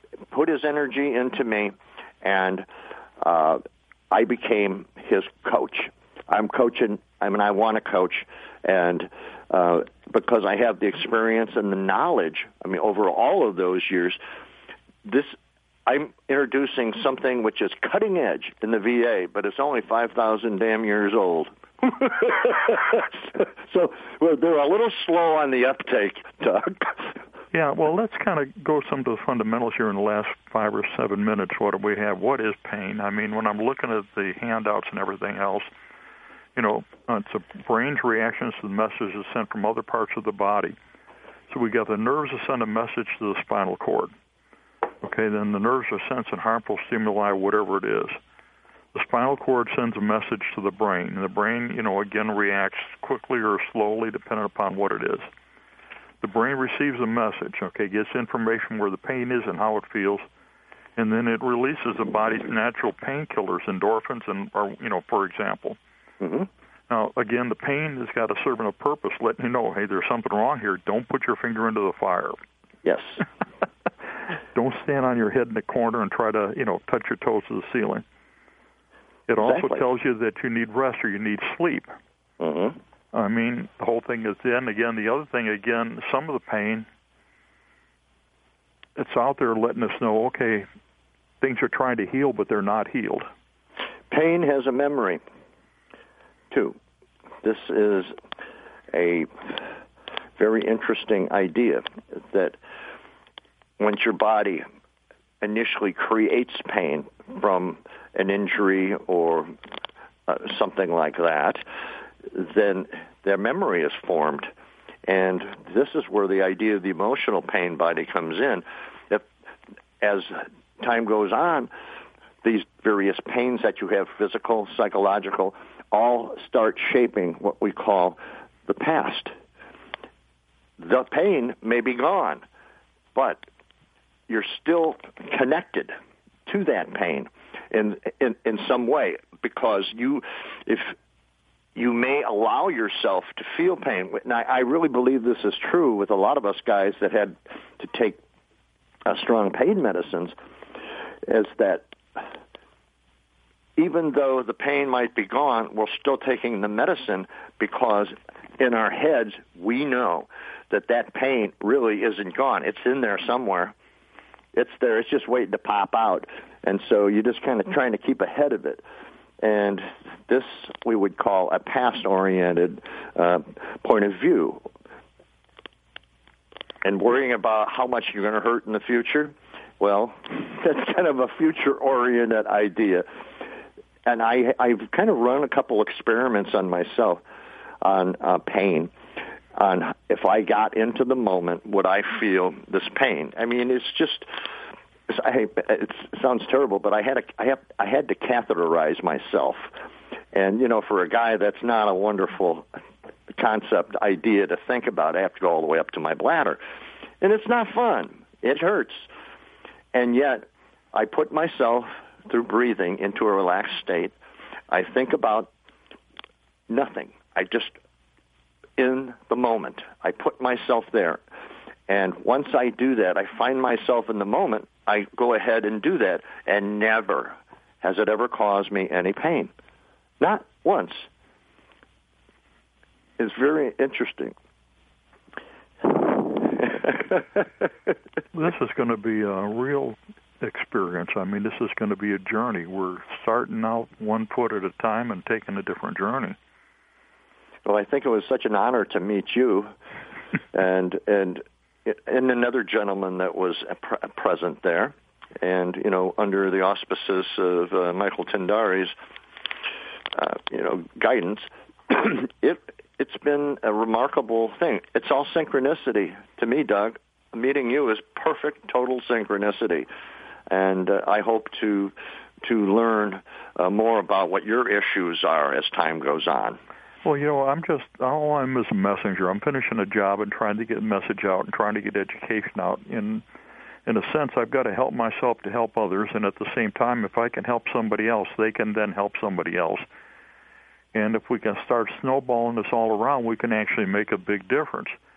put his energy into me, and I became his coach. I want to coach, and because I have the experience and the knowledge, over all of those years, I'm introducing something which is cutting edge in the VA, but it's only 5,000 damn years old. So they're a little slow on the uptake, Doug. Yeah, well, let's kind of go some of the fundamentals here in the last 5 or 7 minutes. What do we have? What is pain? When I'm looking at the handouts and everything else, it's the brain's reactions to the messages sent from other parts of the body. So we got the nerves that send a message to the spinal cord. Okay, then the nerves are sensing harmful stimuli, whatever it is. The spinal cord sends a message to the brain, and the brain, again, reacts quickly or slowly depending upon what it is. The brain receives a message, gets information where the pain is and how it feels, and then it releases the body's natural painkillers, endorphins, for example. Mm-hmm. Now, again, the pain has got to serve a purpose, letting you know, hey, there's something wrong here. Don't put your finger into the fire. Yes. Don't stand on your head in the corner and try to, touch your toes to the ceiling. It also tells you that you need rest or you need sleep. Mm-hmm. The whole thing is then, again, the other thing, again, some of the pain, it's out there letting us know, okay, things are trying to heal, but they're not healed. Pain has a memory, too. This is a very interesting idea that once your body initially creates pain from an injury or something like that, then their memory is formed. And this is where the idea of the emotional pain body comes in. That as time goes on, these various pains that you have, physical, psychological, all start shaping what we call the past. The pain may be gone, but you're still connected to that pain in some way, because if you may allow yourself to feel pain. Now, I really believe this is true with a lot of us guys that had to take strong pain medicines, is that even though the pain might be gone, we're still taking the medicine because in our heads we know that pain really isn't gone. It's in there somewhere. It's there. It's just waiting to pop out. And so you're just kind of trying to keep ahead of it. And this we would call a past-oriented point of view. And worrying about how much you're going to hurt in the future, well, that's kind of a future-oriented idea. And I've kind of run a couple experiments on myself on pain, on if I got into the moment, would I feel this pain? It's just... It sounds terrible, but I had to catheterize myself, and for a guy, that's not a wonderful concept idea to think about. I have to go all the way up to my bladder, and it's not fun. It hurts, and yet I put myself through breathing into a relaxed state. I think about nothing. I just in the moment. I put myself there, and once I do that, I find myself in the moment. I go ahead and do that, and never has it ever caused me any pain. Not once. It's very interesting. This is going to be a real experience. This is going to be a journey. We're starting out one foot at a time and taking a different journey. Well, I think it was such an honor to meet you, and another gentleman that was present there, and under the auspices of Michael Tindari's guidance, it's been a remarkable thing. It's all synchronicity to me, Doug. Meeting you is perfect, total synchronicity, and I hope to learn more about what your issues are as time goes on. Well, all I'm is a messenger. I'm finishing a job and trying to get a message out and trying to get education out. In a sense, I've got to help myself to help others, and at the same time, if I can help somebody else, they can then help somebody else. And if we can start snowballing this all around, we can actually make a big difference.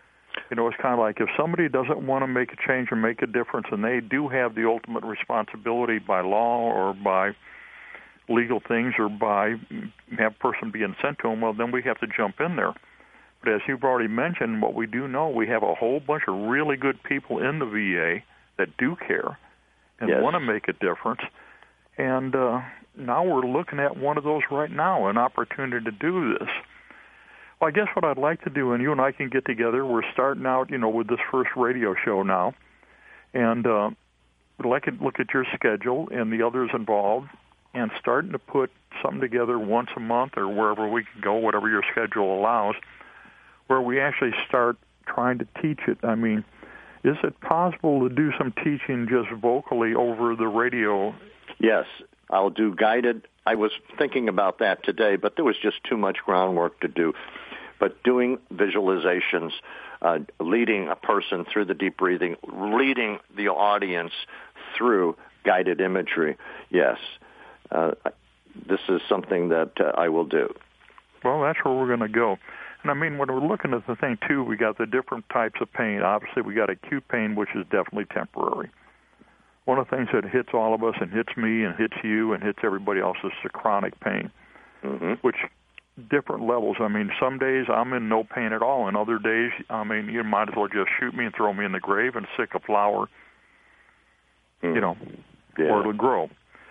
You know, it's kind of like if somebody doesn't want to make a change or make a difference, and they do have the ultimate responsibility by law or by legal things or by have a person being sent to them, well, then we have to jump in there. But as you've already mentioned, what we do know, we have a whole bunch of really good people in the VA that do care and want to make a difference. And now we're looking at one of those right now, an opportunity to do this. Well, I guess what I'd like to do, and you and I can get together, we're starting out, with this first radio show now, and I'd like to look at your schedule and the others involved and starting to put something together once a month or wherever we can go, whatever your schedule allows, where we actually start trying to teach it. I mean, is it possible to do some teaching just vocally over the radio? Yes, I'll do guided. I was thinking about that today, but there was just too much groundwork to do. But doing visualizations, leading a person through the deep breathing, leading the audience through guided imagery, yes. This is something that I will do. Well, that's where we're going to go. And I mean, when we're looking at the thing, too, we got the different types of pain. Obviously, we got acute pain, which is definitely temporary. One of the things that hits all of us and hits me and hits you and hits everybody else is the chronic pain, which different levels. I mean, some days I'm in no pain at all, and other days, I mean, you might as well just shoot me and throw me in the grave and stick a flower, or it'll grow.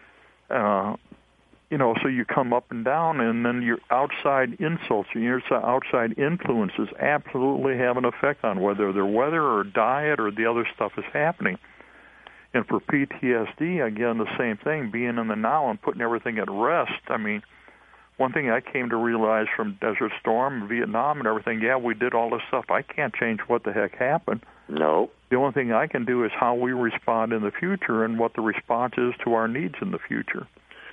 So you come up and down, and then your outside insults and your outside influences absolutely have an effect on whether their weather or diet or the other stuff is happening. And for PTSD, again, the same thing, being in the now and putting everything at rest. I mean, one thing I came to realize from Desert Storm, Vietnam and everything, we did all this stuff. I can't change what the heck happened. No. The only thing I can do is how we respond in the future and what the response is to our needs in the future.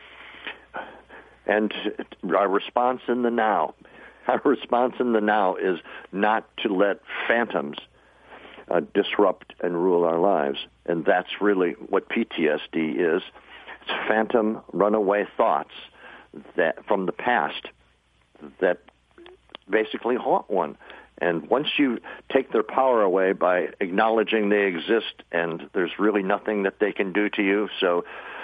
And our response in the now. Our response in the now is not to let phantoms disrupt and rule our lives. And that's really what PTSD is. It's phantom runaway thoughts that from the past that basically haunt one. And once you take their power away by acknowledging they exist and there's really nothing that they can do to you, so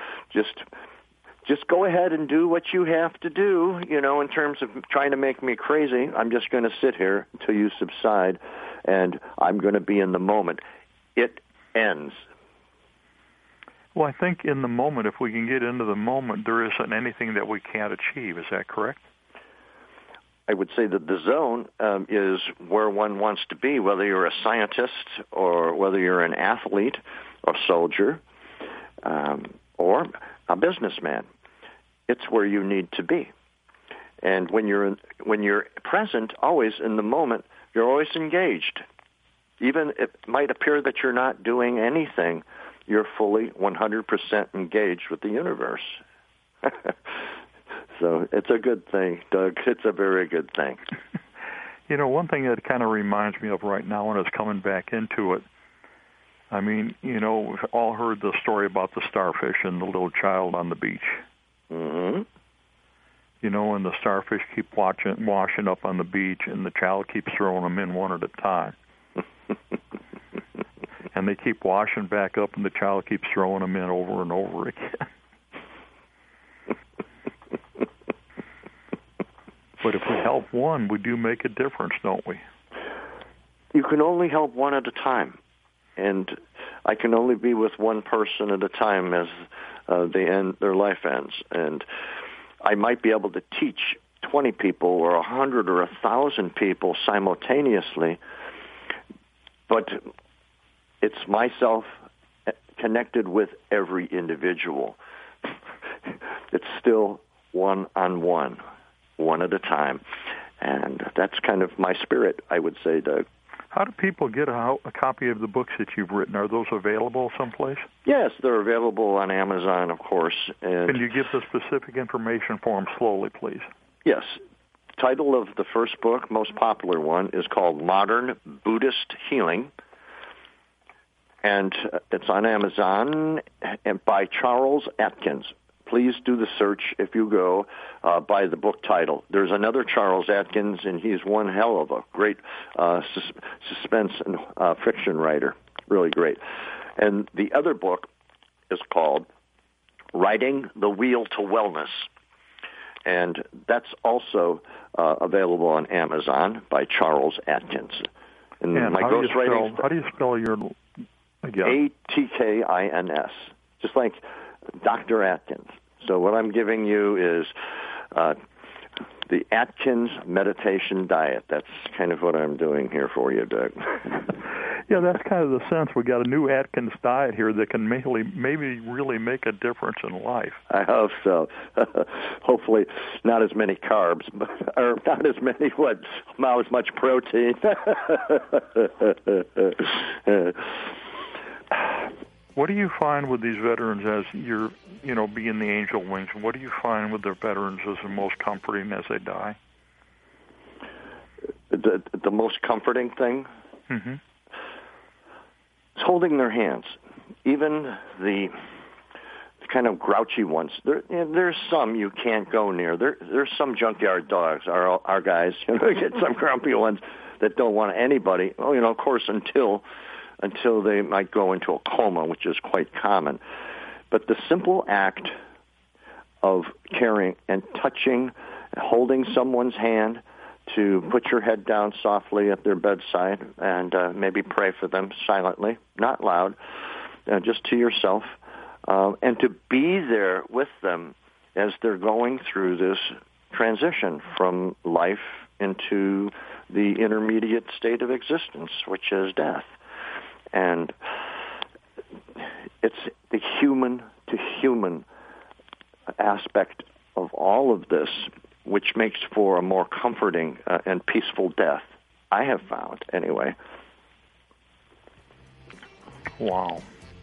just go ahead and do what you have to do, in terms of trying to make me crazy. I'm just going to sit here until you subside, and I'm going to be in the moment. It ends. Well, I think in the moment, if we can get into the moment, there isn't anything that we can't achieve. Is that correct? I would say that the zone is where one wants to be, whether you're a scientist or whether you're an athlete or soldier or a businessman. It's where you need to be. And when you're present, always in the moment, you're always engaged. Even it might appear that you're not doing anything, you're fully 100% engaged with the universe. So it's a good thing, Doug. It's a very good thing. One thing that kind of reminds me of right now when it's coming back into it, I mean, we've all heard the story about the starfish and the little child on the beach. Mm-hmm. And the starfish keep washing up on the beach, and the child keeps throwing them in one at a time. And they keep washing back up, and the child keeps throwing them in over and over again. But if we help one, we do make a difference, don't we? You can only help one at a time. And I can only be with one person at a time as their life ends. And I might be able to teach 20 people or 100 or 1,000 people simultaneously, but it's myself connected with every individual. It's still one-on-one, one at a time. And that's kind of my spirit, I would say, Doug. How do people get a copy of the books that you've written? Are those available someplace? Yes, they're available on Amazon, of course. And can you give the specific information for them slowly, please? Yes. Title of the first book, most popular one, is called Modern Buddhist Healing. And it's on Amazon and by Charles Atkins. please do the search if you go by the book title. There's another Charles Atkins, and he's one hell of a great suspense and fiction writer. Really great. And the other book is called Riding the Wheel to Wellness. And that's also available on Amazon by Charles Atkins. And my ghostwriting. How do you spell your again? Atkins, just like Dr. Atkins. So what I'm giving you is the Atkins meditation diet. That's kind of what I'm doing here for you, Doug. Yeah, that's kind of the sense. We got a new Atkins diet here that can maybe really make a difference in life. I hope so. Hopefully, not as many carbs, or not as many not as much protein. What do you find with these veterans as you're, being the angel wings? What do you find with the veterans as the most comforting as they die? The most comforting thing? Mm-hmm. It's holding their hands. Even the kind of grouchy ones. There's some you can't go near. There's some junkyard dogs, our guys. Get some grumpy ones that don't want anybody. Of course, until they might go into a coma, which is quite common. But the simple act of caring and touching, holding someone's hand, to put your head down softly at their bedside and maybe pray for them silently, not loud, just to yourself, and to be there with them as they're going through this transition from life into the intermediate state of existence, which is death. And it's the human-to-human aspect of all of this which makes for a more comforting and peaceful death, I have found, anyway. Wow.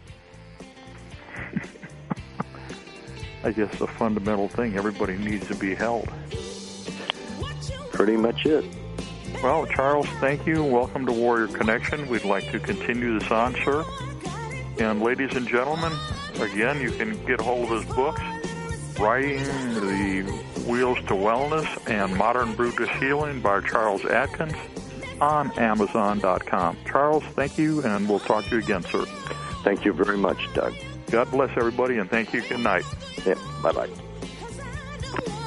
I guess the fundamental thing, everybody needs to be held. Pretty much it. Well, Charles, thank you. Welcome to Warrior Connection. We'd like to continue this on, sir. And ladies and gentlemen, again, you can get a hold of his books, Riding the Wheels to Wellness and Modern Buddhist Healing by Charles Atkins on Amazon.com. Charles, thank you, and we'll talk to you again, sir. Thank you very much, Doug. God bless everybody, and thank you. Good night. Yeah, bye-bye.